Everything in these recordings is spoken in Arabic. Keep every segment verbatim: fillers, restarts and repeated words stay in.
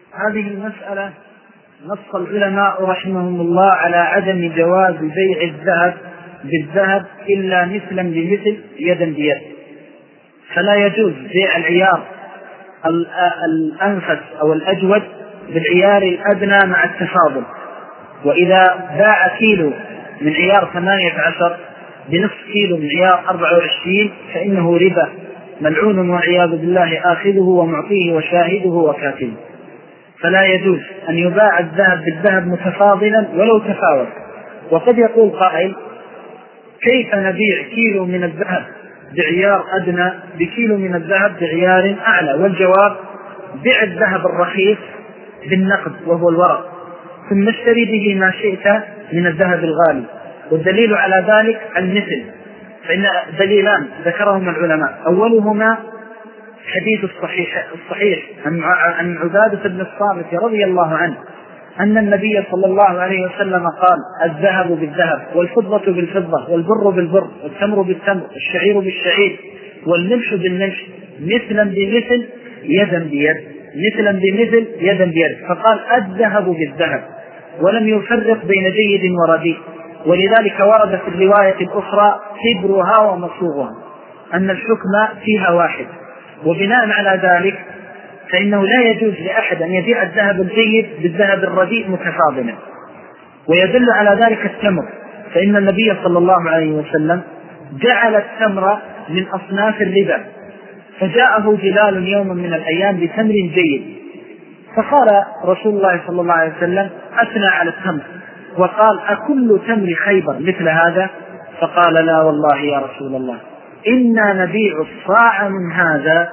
هذه المسألة نص العلماء رحمهم الله على عدم جواز بيع الذهب بالذهب إلا مثلا بمثل يدا بيد، فلا يجوز بيع العيار الأنفس أو الأجود بالعيار الأدنى مع التفاضل. وإذا باع كيلو من عيار ثمانية عشر بنصف كيلو من عيار أربعة وعشرين فإنه ربا ملعون والعياذ بالله آخذه ومعطيه وشاهده وكاتبه. فلا يجوز أن يباع الذهب بالذهب متفاضلا ولو تفاوت. وقد يقول قائل: كيف نبيع كيلو من الذهب بعيار أدنى بكيلو من الذهب بعيار أعلى؟ والجواب: بيع الذهب الرخيص بالنقد وهو الورق، ثم اشتري به ما شئت من الذهب الغالي. والدليل على ذلك المثل، فإن دليلان ذكرهما العلماء: أولهما حديث الصحيح, الصحيح عن عبادة بن الصامت رضي الله عنه أن النبي صلى الله عليه وسلم قال: الذهب بالذهب والفضة بالفضة والبر بالبر والتمر بالتمر والشعير بالشعير والملح بالملح مثلا بمثل يدا بيد، مثلا بمثل يدا بيد. فقال: الذهب بالذهب، ولم يفرق بين جيد ورديء. ولذلك ورد في الرواية الأخرى كبرها ومصوغها، أن الحكم فيها واحد. وبناء على ذلك فإنه لا يجوز لأحد أن يبيع الذهب الجيد بالذهب الرديء متفاضلا. ويدل على ذلك التمر، فإن النبي صلى الله عليه وسلم جعل التمر من أصناف الربا، فجاءه جلال يوما من الأيام بتمر جيد، فقال رسول الله صلى الله عليه وسلم: أثنى على التمر، وقال: أكل تمر خيبر مثل هذا؟ فقال: لا والله يا رسول الله، إنا نبيع الصاع من هذا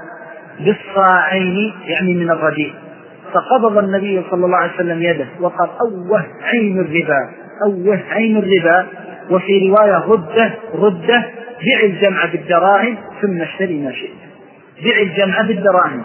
بالصاعين، يعني من الرديء. فقبض النبي صلى الله عليه وسلم يده وقال: أوه عين الربا، أوه عين الربا. وفي رواية: رده رده بيع الجمع بالدراهم ثم اشتري ما شئت، بيع الجمع بالدراهم.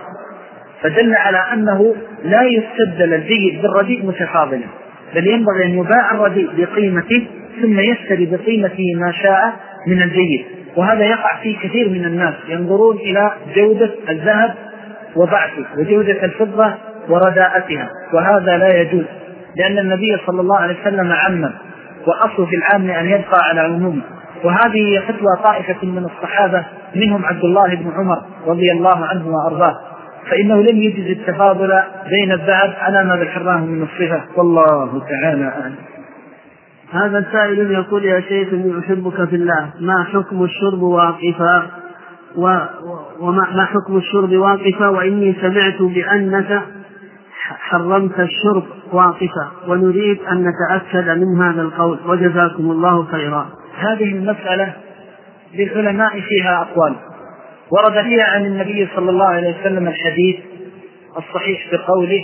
فدل على أنه لا يستبدل الجيد بالرديء متفاضلا، بل ينبغي أن يباع الرديء بقيمته ثم يشتري بقيمته ما شاء من الجيد. وهذا يقع في كثير من الناس، ينظرون إلى جودة الذهب وضعفه وجودة الفضة ورداءتها، وهذا لا يجوز، لأن النبي صلى الله عليه وسلم عمم، وأصل في العام أن يبقى على عمومه. وهذه فتوى طائفة من الصحابة منهم عبد الله بن عمر رضي الله عنه وأرضاه، فإنه لم يجز التفاضل بين الذهب على ما ذكرناه من الصفة، والله تعالى أعلم. هذا السائل يقول: يا شيخ إني أحبك في الله، ما حكم الشرب واقفا و... وما ما حكم الشرب واقفا وإني سمعت بأنك حرمت الشرب واقفا، ونريد أن نتأكد من هذا القول، وجزاكم الله خيرا. هذه المسألة للعلماء فيها أقوال، ورد فيها عن النبي صلى الله عليه وسلم الحديث الصحيح بقوله: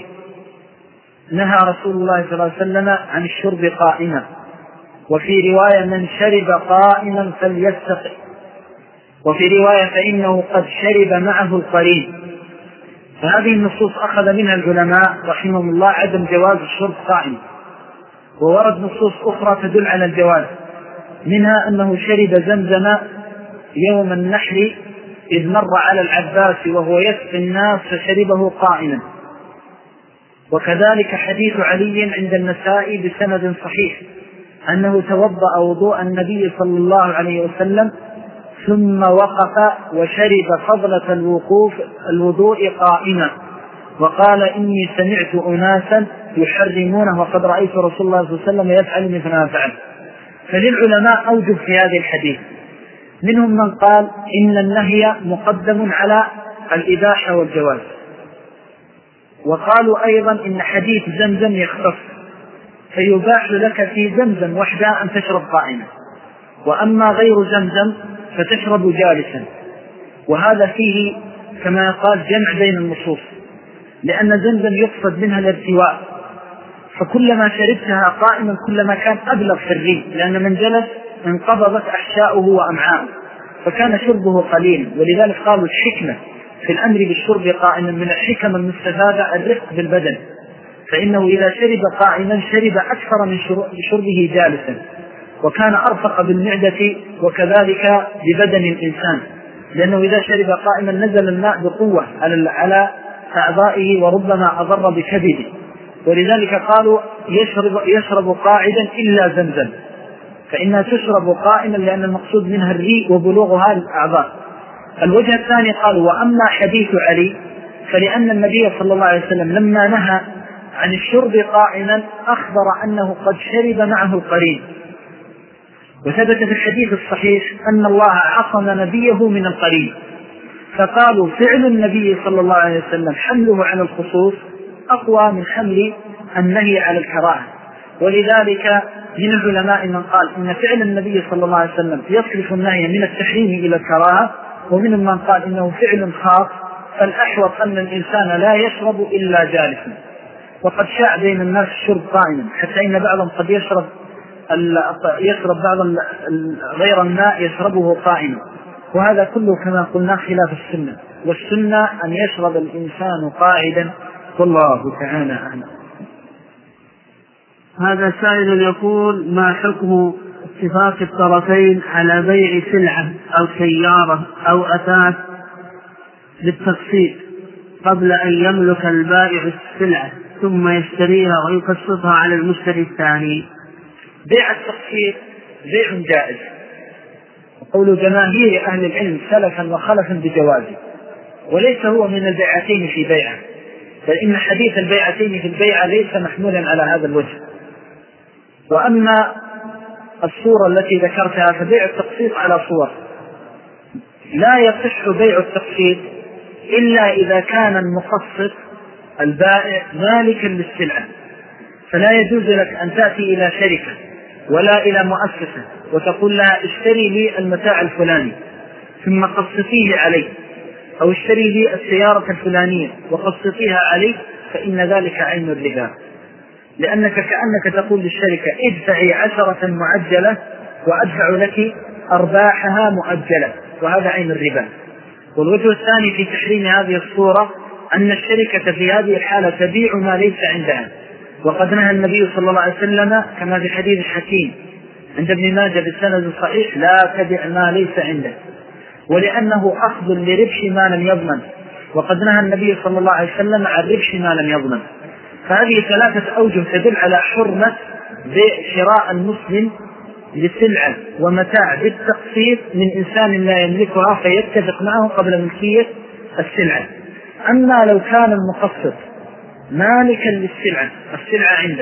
نهى رسول الله صلى الله عليه وسلم عن الشرب قائما، وفي رواية: من شرب قائما فليستقي، وفي رواية: فإنه قد شرب معه القرين. فهذه النصوص أخذ منها العلماء رحمهم الله عدم جواز الشرب قائما، وورد نصوص أخرى تدل على الجواز، منها أنه شرب زمزم يوم النحر إذ مر على العباس وهو يسقي الناس فشربه قائما. وكذلك حديث علي عند النسائي بسند صحيح أنه توضأ وضوء النبي صلى الله عليه وسلم ثم وقف وشرب فضلة الوقوف الوضوء قائما، وقال: إني سمعت أناسا يحرمونه وقد رأيت رسول الله صلى الله عليه وسلم يفعل مثل ما فعل. فللعلماء أوجه في هذه الحديث، منهم من قال إن النهي مقدم على الإباحة والجواز، وقالوا أيضا إن حديث زمزم يختص، فيباح لك في زمزم وحدها أن تشرب قائما، وأما غير زمزم فتشرب جالسا. وهذا فيه كما يقال جمع بين النصوص، لأن زمزم يقصد منها الارتواء، فكلما شربتها قائما كلما كان أبلغ في الريق، لأن من جلس انقبضت أحشاؤه وأمعاؤه، فكان شربه قليل. ولذلك قالوا الحكمة في الأمر بالشرب قائما من الحكم المستفادة الرفق بالبدن، فإنه إذا شرب قائما شرب أكثر من شربه جالسا، وكان أرفق بالمعدة وكذلك ببدن الإنسان، لأنه إذا شرب قائما نزل الماء بقوة على أعضائه وربما أضر بكبده، ولذلك قالوا يشرب, يشرب قاعدا إلا زمزم، فإنها تشرب قائما لأن المقصود منها الريء وبلوغها للأعضاء. الوجه الثاني قالوا وأما حديث علي فلأن النبي صلى الله عليه وسلم لما نهى عن الشرب قائما أخبر أنه قد شرب معه القرين، وثبت في الحديث الصحيح أن الله عصم نبيه من القرين، فقالوا فعل النبي صلى الله عليه وسلم حمله على الخصوص أقوى من حمل النهي على الكراهة. ولذلك من العلماء من قال إن فعل النبي صلى الله عليه وسلم يصرف النهي من التحريم إلى الكراهة، ومنهم من قال إنه فعل خاص، فالأحوط أن الإنسان لا يشرب إلا جالسا. وقد شاع بين الناس الشرب قائما، حتى إن بعضهم قد يشرب يشرب بعض غير الماء يشربه قائما، وهذا كله كما قلنا خلاف السنة، والسنة أن يشرب الإنسان قاعدا، والله تعالى أعلم. هذا سائل يقول ما حكم اتفاق الطرفين على بيع سلعة أو سيارة أو أثاث بالتقسيط قبل أن يملك البائع السلعة ثم يشتريها ويقسطها على المشتري الثاني؟ بيع التقسيط بيع جائز، وقول جماهير أهل العلم سلفا وخلفا بجوازه، وليس هو من البيعتين في بيعة، فإن حديث البيعتين في البيعة ليس محمولا على هذا الوجه. وأما الصورة التي ذكرتها فبيع التقسيط على صور، لا يصح بيع التقسيط إلا إذا كان المقسط البائع مالكا للسلعة، فلا يجوز لك أن تأتي إلى شركة ولا إلى مؤسسة وتقول لها اشتري لي المتاع الفلاني ثم قسطيه عليه، أو اشتري لي السيارة الفلانية وقسطيها عليه، فإن ذلك عين الربا، لأنك كأنك تقول للشركة ادفعي عشرة معجلة وأدفع لك أرباحها مؤجلة، وهذا عين الربا. والوجه الثاني في تحريم هذه الصورة أن الشركة في هذه الحالة تبيع ما ليس عندها، وقد نهى النبي صلى الله عليه وسلم كما في حديث الحكيم عند ابن ماجه بالسند الصحيح لا تبيع ما ليس عنده، ولأنه أخذ لربح ما لم يضمن، وقد نهى النبي صلى الله عليه وسلم عن ربح ما لم يضمن. فهذه ثلاثة أوجه تدل على حرمة بشراء المسلم لسلعة ومتاع بالتقسيط من إنسان لا يملكها فيتفق معه قبل ملكية السلعة. أما لو كان المقسط مالكا للسلعة، السلعة عنده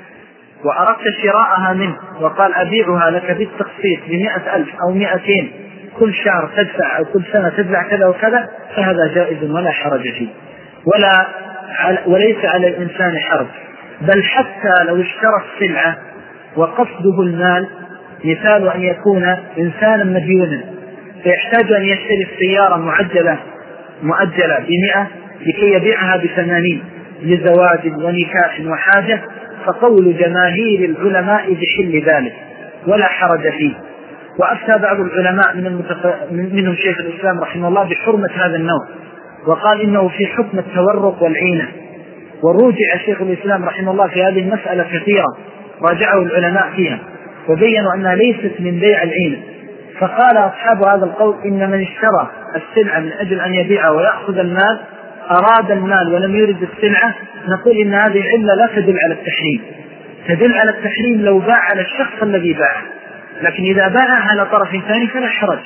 وأردت شراءها منه وقال أبيعها لك بالتقسيط بمئة ألف أو مئتين كل شهر تدفع أو كل سنة تدفع كذا وكذا، فهذا جائز ولا حرج فيه، ولا وليس على الإنسان حرج. بل حتى لو اشترى السلعة وقصده المال، مثال أن يكون إنسانا مديونا فيحتاج أن يشتري السيارة معجلة مؤجلة بمئة لكي يبيعها بثمانين لزواج ونكاح وحاجة، فقول جماهير العلماء بحل ذلك ولا حرج فيه. وأفتى بعض العلماء من المتف... منهم شيخ الإسلام رحمه الله بحرمة هذا النوع، وقال إنه في حكم التورق والعينة. وروجع شيخ الإسلام رحمه الله في هذه المسألة كثيرا، راجعه العلماء فيها وبينوا أنها ليست من بيع العينة. فقال أصحاب هذا القول إن من اشترى السلعة من أجل أن يبيعها ويأخذ المال أراد المال ولم يرد السلعة، نقول إن هذه العلة لا تدل على التحريم، تدل على التحريم لو باع على الشخص الذي باعه، لكن إذا باعها على طرف ثاني فلا حرج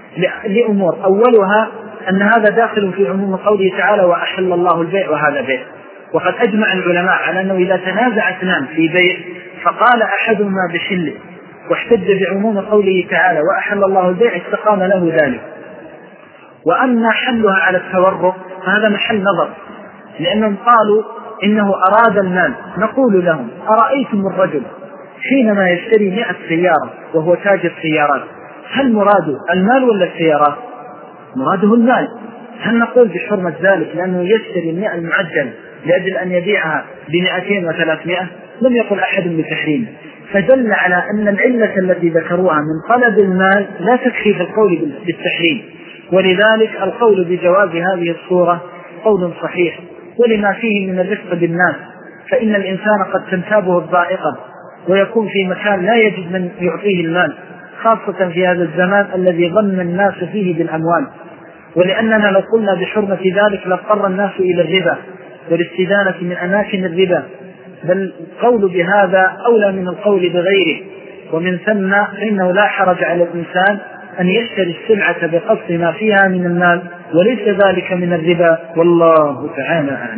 لأمور. أولها أن هذا داخل في عموم قوله تعالى وأحل الله البيع وهذا بيع. وقد أجمع العلماء على أنه إذا تنازع اثنان في بيع فقال أحدهما بحله واحتج بعموم قوله تعالى وأحل الله البيع استقام له ذلك. وأما حلها على التورق فهذا محل نظر، لأنهم قالوا إنه أراد المال. نقول لهم أرأيتم الرجل حينما يشتري مئة سيارة وهو تاجر سيارات، هل مراده المال ولا السيارات؟ مراده المال. هل نقول بحرمة ذلك لأنه يشتري المئة المعجل لأجل أن يبيعها بمئتين وثلاثمائة؟ لم يقل أحد بتحريم. فدل على أن العلة التي ذكروها من طلب المال لا تكفي في القول بالتحريم، ولذلك القول بجواز هذه الصورة قول صحيح، ولما فيه من الرفق بالناس، فإن الإنسان قد تنتابه الضائقة ويكون في مكان لا يجد من يعطيه المال، خاصة في هذا الزمان الذي ظن الناس فيه بالأموال. ولأننا لو قلنا بحرمة ذلك لاضطر الناس إلى الربا والاستدانة من أماكن الربا، بل القول بهذا أولى من القول بغيره. ومن ثم فإنه لا حرج على الإنسان أن يشتري السلعة بقصد ما فيها من المال وليس ذلك من الربا، والله تعالى أعلم.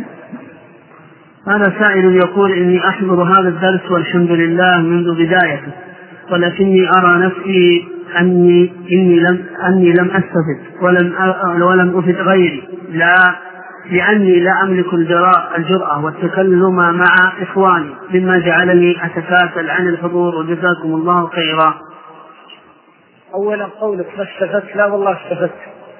هذا سائل يقول إني أحضر هذا الدرس والحمد لله منذ بدايته، ولكني أرى نفسي أني إني لم أني لم أستفد ولم ولم أفد غيري، لا لأني لا أملك الجرأة والتكلم مع إخواني، مما جعلني أتكاسل عن الحضور، وجزاكم الله خيرا. أولا قولك ما استفدت، لا والله استفدت،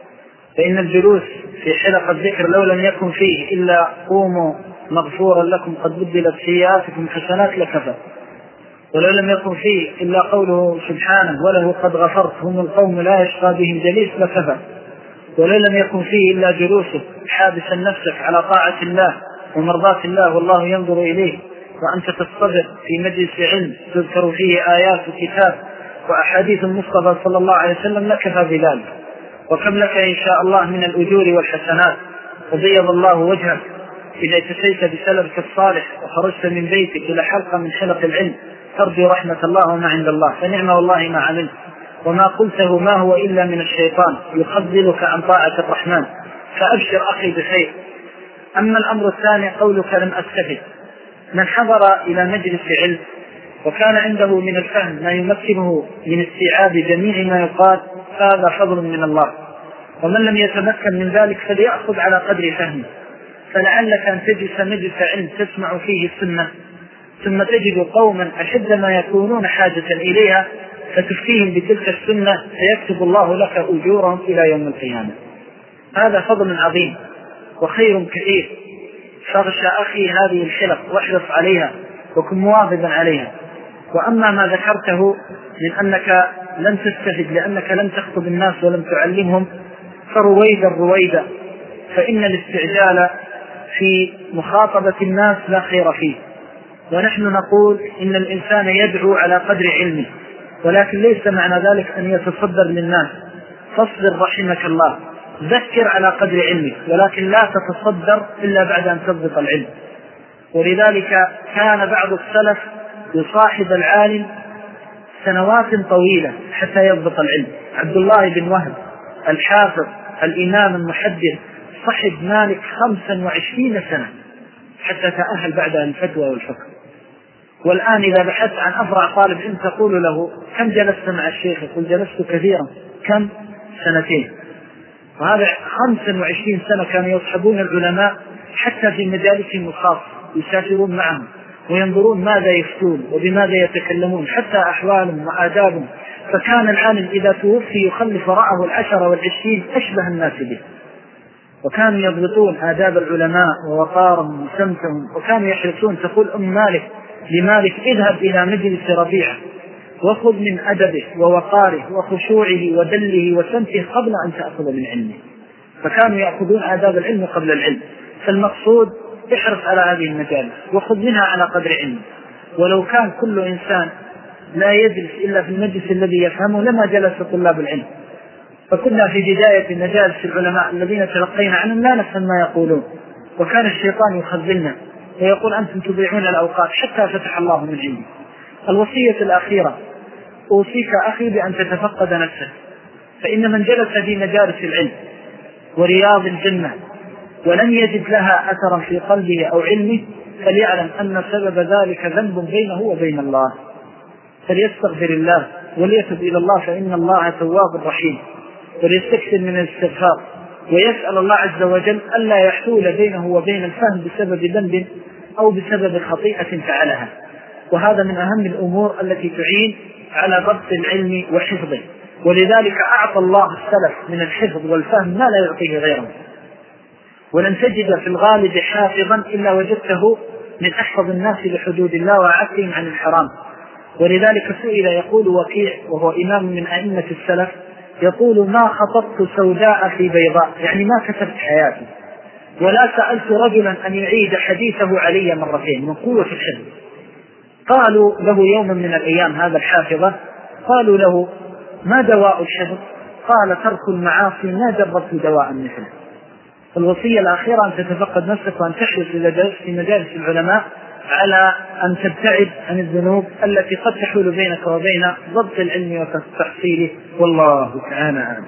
فإن الجلوس في حلقة الذكر لو لم يكن فيه إلا قوموا مغفورا لكم قد بدلت سيئاتكم حسنات لكفى، ولو لم يكن فيه إلا قوله سبحانه وله قد غفرت هم القوم لا يشقى بهم جليس لكفى، ولو لم يكن فيه إلا جلوسك حابسا نفسك على طاعة الله ومرضاة الله والله ينظر إليه، وأنت تصطبر في مجلس علم تذكر فيه آيات وكتاب وأحاديث المصطفى صلى الله عليه وسلم لكفى بذلك. وكم لك إن شاء الله من الأجور والحسنات، وبيض الله وجهك إذا اتسيت بسلبك الصالح وخرجت من بيتك إلى حلقة من حلق العلم ترجو رحمة الله وما عند الله، فنعم والله ما عملت، وما قلته ما هو إلا من الشيطان يخذلك عن طاعة الرحمن، فأبشر أخي بخير. أما الأمر الثاني قولك لم أستفد، من حضر إلى مجلس علم وكان عنده من الفهم ما يمكنه من استيعاب جميع ما يقال هذا فضل من الله، ومن لم يتمكن من ذلك فليأخذ على قدر فهمه، فلعلك أن تجلس مجلس علم تسمع فيه السنة ثم تجد قوما أشد ما يكونون حاجة إليها فتفتيهم بتلك السنة فيكتب الله لك أجورهم إلى يوم القيامة. هذا فضل عظيم وخير كثير، فاغشى أخي هذه الحلق واحرص عليها وكن مواظبا عليها. وأما ما ذكرته من أنك لم تستفد لأنك لم تخطب الناس ولم تعلمهم فرويدا رويدا، فإن الاستعجال في مخاطبة الناس لا خير فيه، ونحن نقول إن الإنسان يدعو على قدر علمه، ولكن ليس معنى ذلك أن يتصدر للناس. فاصبر رحمك الله، ذكر على قدر علمك، ولكن لا تتصدر إلا بعد أن تضبط العلم. ولذلك كان بعض السلف يصاحب العالم سنوات طويلة حتى يضبط العلم. عبد الله بن وهب الحافظ الإمام المحدث صحب مالك خمسا وعشرين سنة حتى تأهل بعدها الفتوى والفقه. والآن إذا بحثت عن أفرع طالب علم تقول له كم جلست مع الشيخ؟ يقول جلست كثيرا. كم؟ سنتين. وهذا خمسا وعشرين سنة كانوا يصحبون العلماء حتى في مجالسهم الخاصة، يسافرون معهم وينظرون ماذا يفتون وبماذا يتكلمون حتى أحوالهم وآدابهم. فكان العالم إذا توفي يخلف وراءه العشرة والعشرين أشبه الناس به، وكانوا يضبطون آداب العلماء ووقارهم وسمتهم، وكانوا يحرصون. تقول أم مالك لمالك اذهب إلى مجلس ربيعة وخذ من أدبه ووقاره وخشوعه ودله وسمته قبل أن تأخذ من علمه. فكانوا يأخذون آداب العلم قبل العلم. فالمقصود احرص على هذه المجالس وخذ منها على قدر علمه. ولو كان كل إنسان لا يجلس إلا في المجلس الذي يفهمه لما جلس طلاب العلم. فكنا في بداية مجالس العلماء الذين تلقينا عنهم لا نفهم ما يقولون، وكان الشيطان يخذلنا ويقول أنتم تضيعون الأوقات حتى فتح الله من عنده. الوصية الأخيرة أوصيك أخي بأن تتفقد نفسك، فإن من جلس في مجالس العلم ورياض الجنة ولم يجد لها أثرا في قلبه أو علمه فليعلم أن سبب ذلك ذنب بينه وبين الله، فليستغفر الله وليتب إلى الله فإن الله تواب رحيم، وليستكثر من الاستغفار ويسأل الله عز وجل ألا يحول بينه وبين الفهم بسبب ذنب أو بسبب خطيئة فعلها. وهذا من أهم الأمور التي تعين على ضبط العلم وحفظه. ولذلك أعطى الله السلف من الحفظ والفهم ما لا يعطيه غيره، ولن تجد في الغالب حافظا إلا وجدته من أحفظ الناس لحدود الله وعافهم عن الحرام. ولذلك سئل يقول وكيع وهو إمام من أئمة السلف يقول ما خطبت سوداء في بيضاء، يعني ما كتبت حياتي، ولا سألت رجلا أن يعيد حديثه علي مرتين من قوة الحفظ. قالوا له يوما من الأيام هذا الحافظة قالوا له ما دواء الحفظ؟ قال ترك المعاصي ما جربت دواء مثله. الوصية الأخيرة أن تتفقد نفسك وأن تحرص إذا جلست في مجالس العلماء على أن تبتعد عن الذنوب التي قد تحول بينك وبين ضبط العلم وتحصيله، والله تعالى أعلم.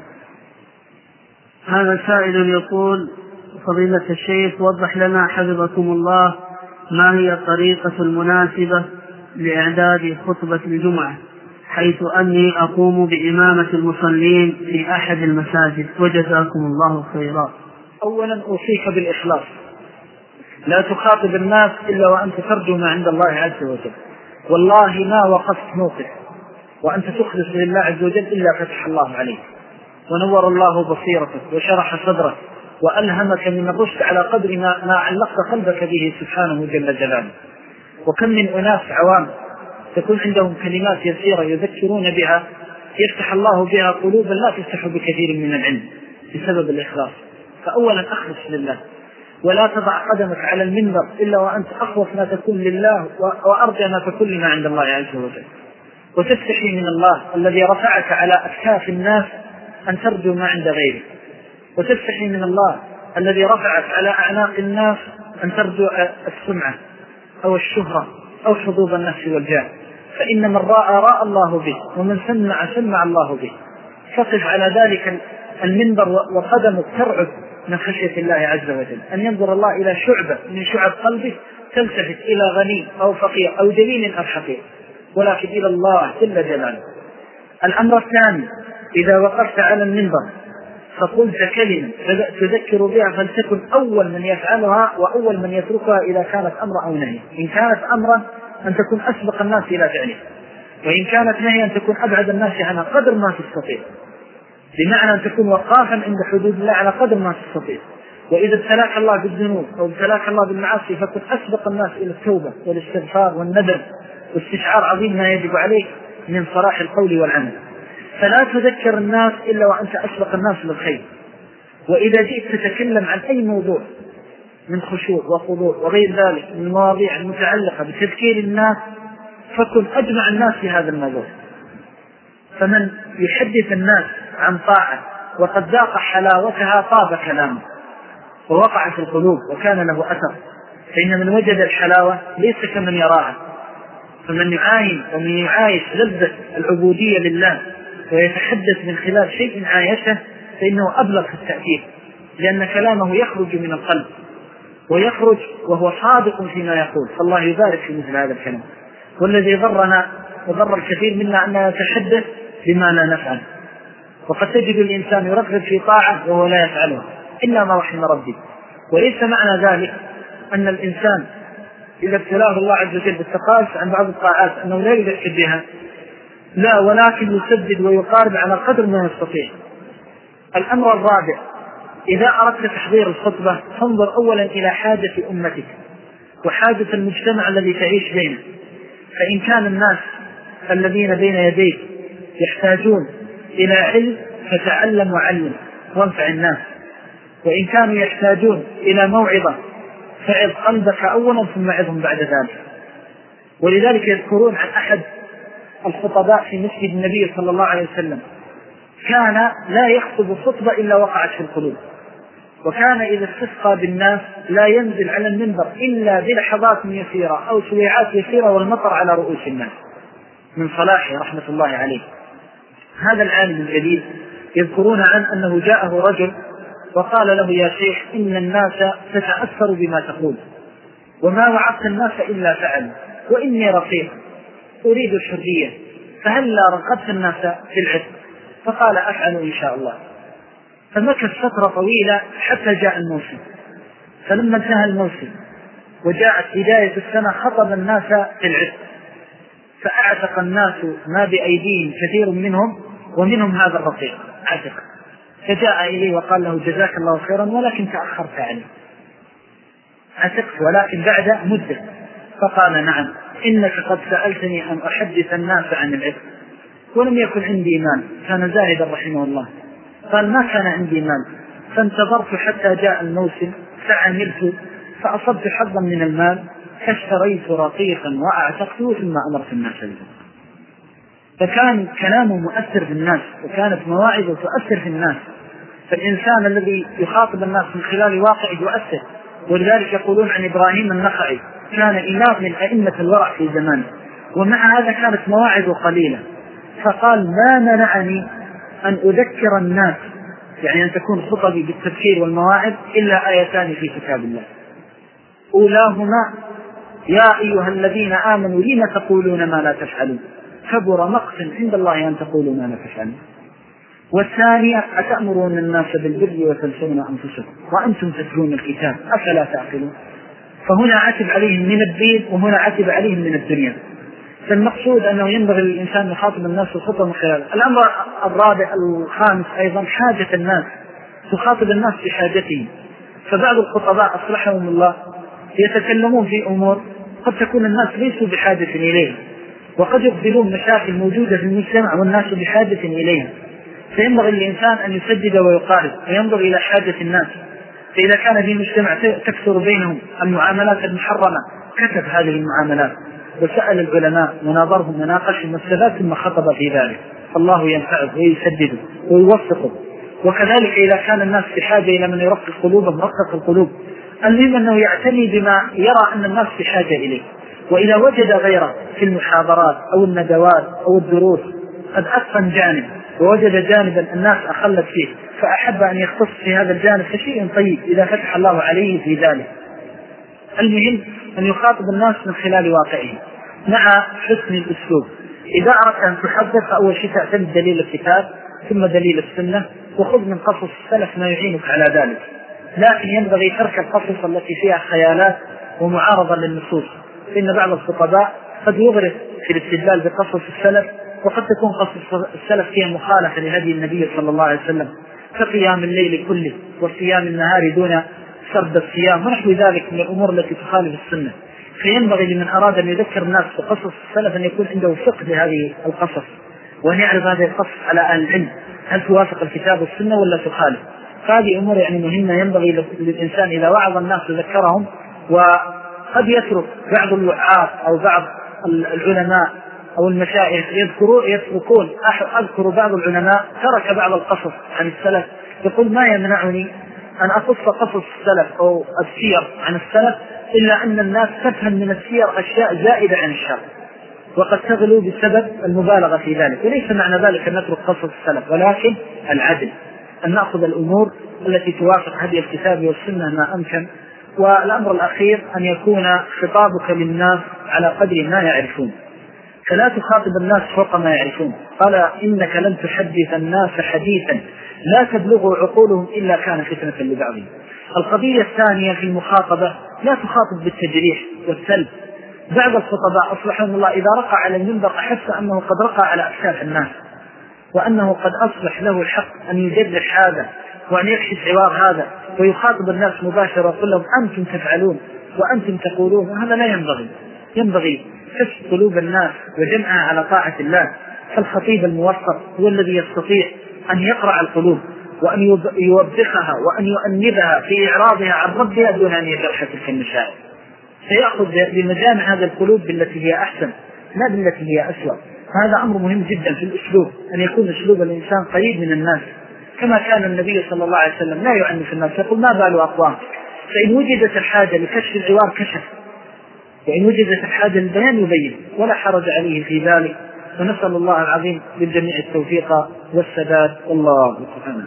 هذا سائل يقول: فضيلة الشيخ وضح لنا حفظكم الله ما هي الطريقة المناسبة لإعداد خطبة الجمعة حيث أني أقوم بإمامة المصلين في أحد المساجد، وجزاكم الله خيرا. أولا أوصيك بالإخلاص، لا تخاطب الناس إلا وأنت ترجو ما عند الله عز وجل. والله ما وقفت موقف وأنت تخلص لله عز وجل إلا فتح الله عليك ونور الله بصيرتك وشرح صدرك وألهمك من الرشد على قدر ما, ما علقت قلبك به سبحانه جل جلاله. وكم من أناس عوام تكون عندهم كلمات يسيرة يذكرون بها يفتح الله بها قلوبا لا تفتح بكثير من العلم بسبب الإخلاص. فأولا أخلص لله، ولا تضع قدمك على المنبر إلا وأنت أخوف ما تكون لله وأرجى ما تكون لما عند الله عز وجل، وتستحي من الله الذي رفعك على أكتاف الناس أن ترجو ما عند غيره، وتستحي من الله الذي رفعك على أعناق الناس أن ترجو السمعة أو الشهرة أو حظوظ النفس والجاه. فإن من راى راى الله به، ومن سمع سمع الله به. فقف على ذلك المنبر وقدمك ترعد من خشية الله عز وجل، أن ينظر الله إلى شعبة من شعب قلبه تلتفت إلى غني أو فقير أو جميل أو حقير، ولكن إلى الله جل جلاله. الأمر الثاني: إذا وقفت على المنبر فقلت كلمة تذكر بها فلتكن أول من يفعلها وأول من يتركها إذا كانت أمر أو نهي. إن كانت أمرا أن تكون أسبق الناس إلى فعله، وإن كانت نهي أن تكون أبعد الناس عنها قدر ما تستطيع، بمعنى أن تكون وقافا عند حدود الله على قدر ما تستطيع. وإذا ابتلاك الله بالذنوب أو ابتلاك الله بالمعاصي فكن أسبق الناس إلى التوبة والاستغفار والندم واستشعار عظيم ما يجب عليك من صلاح القول والعمل. فلا تذكر الناس إلا وأنت أسبق الناس للخير. وإذا جئت تتكلم عن أي موضوع من خشوع وخضوع وغير ذلك من المواضيع المتعلقة بتذكير الناس فكن أجمع الناس في هذا الموضوع. فمن يحدث الناس عن طاعة وقد ذاق حلاوتها طاب كلامه ووقع في القلوب وكان له أثر، فإن من وجد الحلاوة ليس كمن يراها. فمن يعاين ومن يعايش لذة العبودية لله ويتحدث من خلال شيء عايشه فإنه أبلغ في التأثير، لأن كلامه يخرج من القلب ويخرج وهو صادق فيما يقول. فالله يبارك في مثل هذا الكلام. والذي ضرنا وضر الكثير منا أن يتحدث بما لا نفعل، وقد تجد الإنسان يرغب في طاعة وهو لا يفعلها إلا ما رحم ربي. وليس معنى ذلك أن الإنسان إذا ابتلاه الله عز وجل بالتقاص عن بعض الطاعات أنه لا يذكر بها، لا، ولكن يسدد ويقارب على قدر ما يستطيع. الأمر الرابع: إذا أردت تحضير الخطبة فانظر أولا إلى حاجة أمتك وحاجة المجتمع الذي تعيش بينه. فإن كان الناس الذين بين يديك يحتاجون إلى علم فتعلم وعلم وانفع الناس، وإن كانوا يحتاجون إلى موعظة فعظ قلبك أولا ثم عظهم بعد ذلك. ولذلك يذكرون عن أحد الخطباء في مسجد النبي صلى الله عليه وسلم كان لا يخطب خطبة إلا وقعت في القلوب، وكان إذا استسقى بالناس لا ينزل على المنبر إلا بلحظات يسيرة أو سويعات يسيرة والمطر على رؤوس الناس من صلاحه رحمة الله عليه. هذا العالم الجديد يذكرون عن أنه جاءه رجل وقال له: يا شيخ، إن الناس تتأثر بما تقول وما وعدت الناس إلا فعل، وإني رقيق أريد الحرية، فهل لا رغبت الناس في العتق؟ فقال: أفعل إن شاء الله. فمكث فترة طويلة حتى جاء الموسم. فلما انتهى الموسم وجاءت بداية السنة خطب الناس في العتق، فأعتق الناس ما بأيديهم كثير منهم ومنهم هذا الرقيق عتق. فجاء إليه وقال له: جزاك الله خيرا ولكن تأخرت عني، عتقت ولكن بعد مدة. فقال: نعم، إنك قد سألتني أن أحدث الناس عن العتق ولم يكن عندي مال. كان زاهدا رحمه الله. قال: ما كان عندي مال، فانتظرت حتى جاء الموسم فعملت فأصبت حظا من المال فاشتريت رقيقا وأعتقته ثم أمرت الناس به. فكان كلامه مؤثر في الناس وكانت مواعظه تؤثر في الناس. فالإنسان الذي يخاطب الناس من خلال واقعه يؤثر. ولذلك يقولون عن إبراهيم النخعي كان إمام من أئمة الورع في زمانه، ومع هذا كانت مواعظه قليلة، فقال ما منعني أن أذكر الناس، يعني أن تكون خطبي بالتذكير والمواعظ، إلا آيتان في كتاب الله، أولاهما يا أيها الذين آمنوا لم تقولون ما لا تفعلون كبر مقتا عند الله أن تقولوا ما لا تفعلون، والثانية أتأمرون الناس بالبر وتنسون أنفسكم وأنتم تتلون الكتاب أفلا تعقلون. فهنا عتب عليهم من الدين وهنا عتب عليهم من الدنيا. فالمقصود أنه ينبغي للإنسان يخاطب الناس الخطبة من خلال. الأمر الرابع الخامس أيضا حاجة الناس، تخاطب الناس بحاجتهم. فبعض الخطباء أصلحهم الله يتكلمون في أمور قد تكون الناس ليسوا بحاجة إليها، وقد يقبلون مشاكل موجودة في المجتمع والناس بحاجة إليها، فينبغي للإنسان أن يسدد ويقارب وينظر إلى حاجة الناس. فإذا كان في مجتمع تكثر بينهم المعاملات المحرمة كتب هذه المعاملات وسأل العلماء وناظرهم وناقشهم واستفاد ثم خطب في ذلك، الله ينفعه ويسدده ويوفقه. وكذلك إذا كان الناس بحاجة إلى من يرقق قلوبهم رقق القلوب. المهم أنه يعتني بما يرى أن الناس بحاجة إليه. وإذا وجد غيره في المحاضرات أو الندوات أو الدروس قد أتقن جانب ووجد جانبا الناس أخلت فيه فأحب أن يختص في هذا الجانب فشيء طيب إذا فتح الله عليه في ذلك. المهم أن يخاطب الناس من خلال واقعه مع حسن الأسلوب. إذا أردت أن تحدث فأول شيء تعتمد دليل الكتاب ثم دليل السنة، وخذ من قصص السلف ما يعينك على ذلك. لكن ينبغي ترك القصص التي فيها خيالات ومعارضة للنصوص، فإن بعض الخطباء قد يغرق في الاستدلال بقصص السلف، وقد تكون قصص السلف فيها مخالفة لهدي النبي صلى الله عليه وسلم كقيام الليل كله وصيام النهار دون سرد الصيام ونحو ذلك من الأمور التي تخالف السنة. فينبغي لمن أراد أن يذكر الناس بقصص السلف أن يكون عنده فقه لهذه القصص، وأن يعرف هذه القصص على أهل العلم هل توافق الكتاب والسنة ولا تخالف. هذه أمور يعني مهمة ينبغي للإنسان إذا وعظ الناس يذكرهم. وقد يترك بعض الوعاظ أو بعض العلماء أو المشايخ يتركون. أذكر بعض العلماء ترك بعض القصص عن السلف، يقول ما يمنعني أن أقص قصص السلف أو السير عن السلف إلا أن الناس تفهم من السير أشياء زائدة عن الشرع وقد تغلو بسبب المبالغة في ذلك. وليس معنى ذلك أن نترك قصص السلف، ولكن العدل، أن نأخذ الأمور التي توافق هذه الكتاب والسنة ما أمكن. والأمر الأخير أن يكون خطابك للناس على قدر ما يعرفون، فلا تخاطب الناس فوق ما يعرفون. قال إنك لن تحدث الناس حديثا لا تبلغ عقولهم إلا كان فتنة لبعضهم. القضية الثانية في المخاطبة لا تخاطب بالتجريح والسلب. بعض الخطباء أصلحهم الله إذا رقى على المنبر أحس أنه قد رقى على أكتاف الناس، وأنه قد أصبح له الحق أن يجرح هذا وأن يكشف عوار هذا ويخاطب الناس مباشرة ويقول لهم أنتم تفعلون وأنتم تقولون. هذا لا ينبغي. ينبغي كشف قلوب الناس وجمعها على طاعة الله. فالخطيب الموفق هو الذي يستطيع أن يقرع القلوب وأن يوبخها وأن يؤنبها في إعراضها عن ربها دون أن يجرح تلك المشاعر، فيأخذ بمجامع هذه القلوب بالتي هي أحسن لا بالتي هي أسوأ. هذا أمر مهم جدا في الأسلوب، أن يكون أسلوب الإنسان قريب من الناس كما كان النبي صلى الله عليه وسلم لا يعنف الناس، يقول ما بال أقوام فإن وجدت الحاجة لكشف العوار كشف، وإن وجدت الحاجة للبيان يبين، ولا حرج عليه في ذلك. ونسأل الله العظيم للجميع التوفيق والسداد والله سبحانه.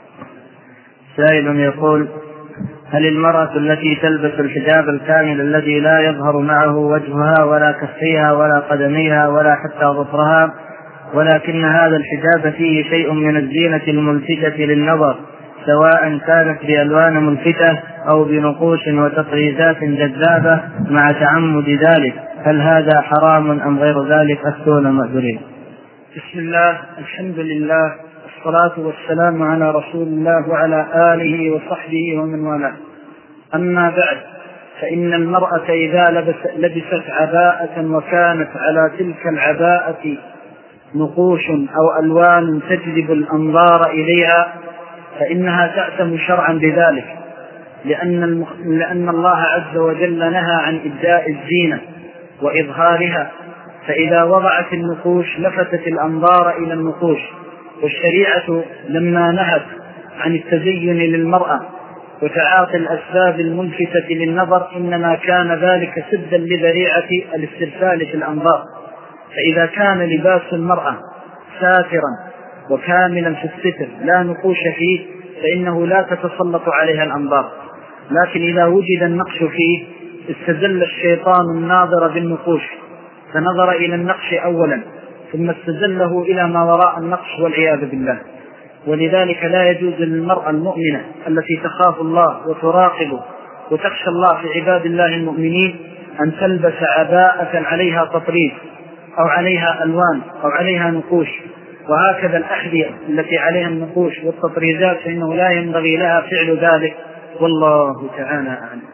سائل يقول: هل المرأة التي تلبس الحجاب الكامل الذي لا يظهر معه وجهها ولا كفيها ولا قدميها ولا حتى ظفرها، ولكن هذا الحجاب فيه شيء من الزينة الملفتة للنظر سواء كانت بألوان ملفتة أو بنقوش وتطريزات جذابة مع تعمد ذلك، هل هذا حرام أم غير ذلك؟ أفتونا مأذورين. بسم الله، الحمد لله، الصلاة والسلام على رسول الله وعلى آله وصحبه ومن والاه. أما بعد، فإن المرأة إذا لبست عباءة وكانت على تلك العباءة نقوش أو ألوان تجذب الأنظار إليها فإنها تأثم شرعا بذلك، لأن, المخ... لأن الله عز وجل نهى عن إبداء الزينة وإظهارها، فإذا وضعت النقوش لفتت الأنظار إلى النقوش. والشريعة لما نهت عن التزين للمرأة وتعاطي الأسباب الملفتة للنظر إنما كان ذلك سدا لذريعة الاسترسال في الأنظار. فإذا كان لباس المرأة ساترا وكاملا في الستر لا نقوش فيه فإنه لا تتسلط عليها الأنظار. لكن إذا وجد النقش فيه استزل الشيطان الناظر بالنقوش، فنظر إلى النقش أولا ثم استزله إلى ما وراء النقش والعياذ بالله. ولذلك لا يجوز للمرأة المؤمنة التي تخاف الله وتراقبه وتخشى الله في عباد الله المؤمنين أن تلبس عباءة عليها تطريز أو عليها ألوان أو عليها نقوش. وهكذا الأحذية التي عليها النقوش والتطريزات فإنه لا ينبغي لها فعل ذلك، والله تعالى أعلم.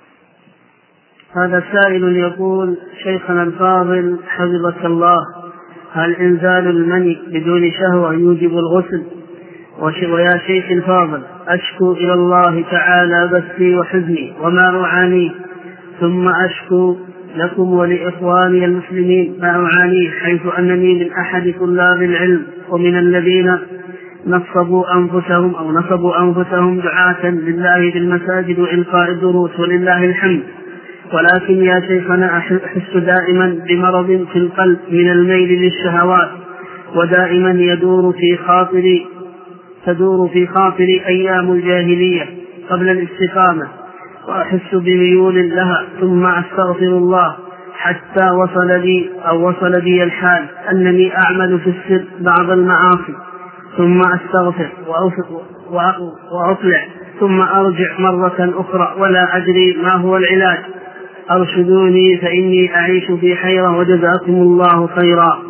هذا سائل يقول: شيخنا الفاضل حفظك الله، هل إنزال المني بدون شهوة يوجب الغسل؟ ويا شيخ الفاضل أشكو إلى الله تعالى بثي وحزني وما أعانيه، ثم أشكو لكم ولإخواني المسلمين ما أعانيه، حيث أنني من أحد طلاب العلم ومن الذين نصبوا أنفسهم أو نصبوا أنفسهم دعاة لله بالمساجد وإلقاء الدروس ولله الحمد، ولكن يا شيخنا أحس دائما بمرض في القلب من الميل للشهوات، ودائما يدور في خاطري تدور في خاطري أيام الجاهلية قبل الاستقامة، وأحس بميول لها، ثم أستغفر الله حتى وصل لي أو وصل بي الحال أنني أعمل في السر بعض المعاصي، ثم أستغفر وأطلع ثم أرجع مرة أخرى ولا أدري ما هو العلاج، أرشدوني فإني أعيش في حيرة وجزاكم الله خيرا.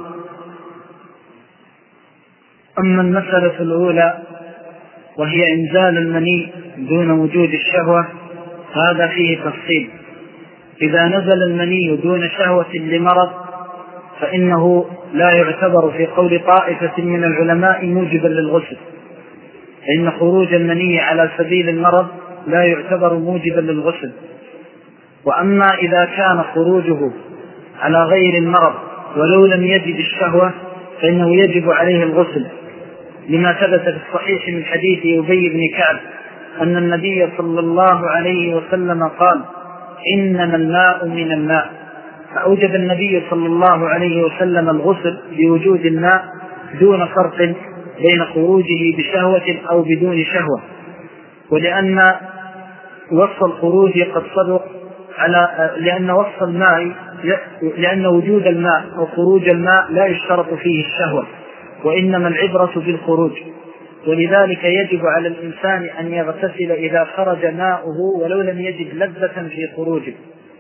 أما المسألة الأولى وهي إنزال المني دون وجود الشهوة هذا فيه تفصيل. إذا نزل المني دون شهوة لمرض فإنه لا يعتبر في قول طائفة من العلماء موجبا للغسل، فإن خروج المني على سبيل المرض لا يعتبر موجبا للغسل. وأما إذا كان خروجه على غير المرض ولو لم يجد الشهوة فإنه يجب عليه الغسل، لما ثبت في الصحيح من حديث أبي بن كعب أن النبي صلى الله عليه وسلم قال: إنما الماء من الماء، فأوجب النبي صلى الله عليه وسلم الغسل بوجود الماء دون فرق بين خروجه بشهوة أو بدون شهوة، ولأن وصف الخروج قد سبق على لأن وصف الماء لأن وجود الماء أو خروج الماء لا يشترط فيه الشهوة، وإنما العبرة بالخروج. ولذلك يجب على الإنسان أن يغتسل إذا خرج ماؤه ولو لم يجد لذة في خروجه.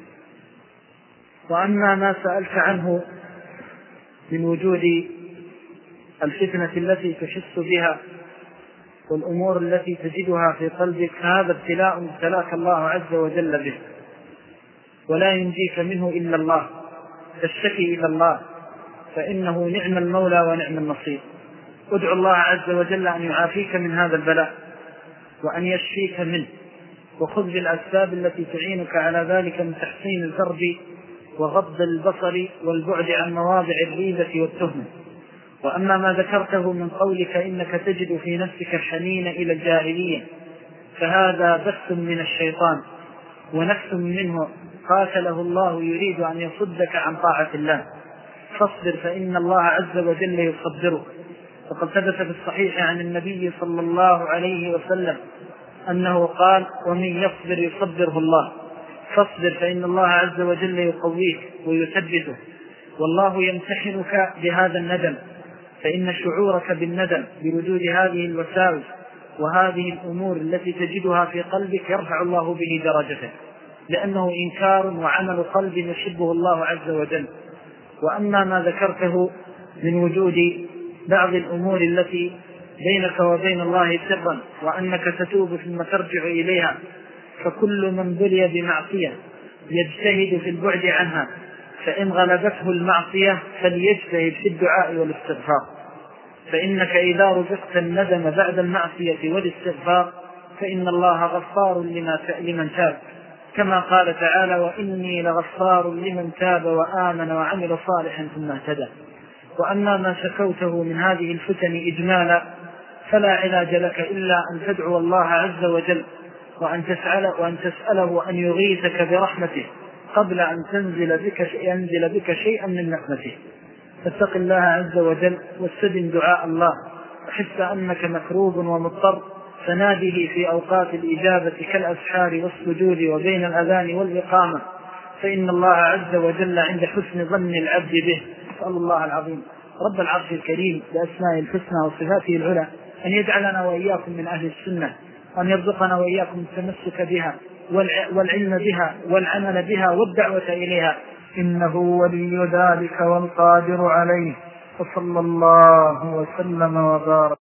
وأما ما سألت عنه من وجود الفتنة التي تحس بها والأمور التي تجدها في قلبك، هذا ابتلاء ابتلاك الله عز وجل به، ولا ينجيك منه إلا الله، تشتكي إلى الله فإنه نعم المولى ونعم النصير. ادعو الله عز وجل أن يعافيك من هذا البلاء وأن يشفيك منه، وخذ بالأسباب التي تعينك على ذلك من تحسين الفرج وغض البصر والبعد عن مواضع الريبة والتهمة. وأما ما ذكرته من قولك إنك تجد في نفسك الحنين إلى الجاهلية فهذا بث من الشيطان ونفس منه قاتله الله يريد أن يصدك عن طاعة الله، فاصبر فإن الله عز وجل يصبرك. وقد ثبت في الصحيح عن النبي صلى الله عليه وسلم أنه قال: ومن يصبر يصبره الله، فاصبر فإن الله عز وجل يقويك ويثبته، والله يمتحنك بهذا الندم، فإن شعورك بالندم بوجود هذه الوساوس وهذه الأمور التي تجدها في قلبك يرفع الله به درجتك، لأنه إنكار وعمل قلب يحبه الله عز وجل. وأما ما ذكرته من وجود بعض الأمور التي بينك وبين الله سرا وأنك تتوب ثم ترجع إليها، فكل من بلي بمعصية يجتهد في البعد عنها، فإن غلبته المعصية فليجتهد في الدعاء والاستغفار، فإنك إذا رزقت الندم بعد المعصية والاستغفار فإن الله غفار لمن تاب، كما قال تعالى: وإني لغفار لمن تاب وآمن وعمل صالحا ثم اهتدى. وأما ما شكوته من هذه الفتن إجمالا فلا علاج لك إلا أن تدعو الله عز وجل وأن تسأله, وأن تسأله أن يغيثك برحمته قبل أن تنزل بك, ينزل بك شيئا من نقمته. فاتق الله عز وجل واستدم دعاء الله، وحس أنك مكروب ومضطر فناده في أوقات الإجابة كالأسحار والسجود وبين الأذان والإقامة، فإن الله عز وجل عند حسن ظن العبد به. أسأل الله العظيم رب العرش الكريم بأسمائه الحسنى وصفاته العلى أن يجعلنا وإياكم من أهل السنة، وأن يرزقنا وإياكم التمسك بها والعلم بها والعمل بها والدعوة إليها، إنه ولي ذلك والقادر عليه. وصلى الله وسلم وبارك.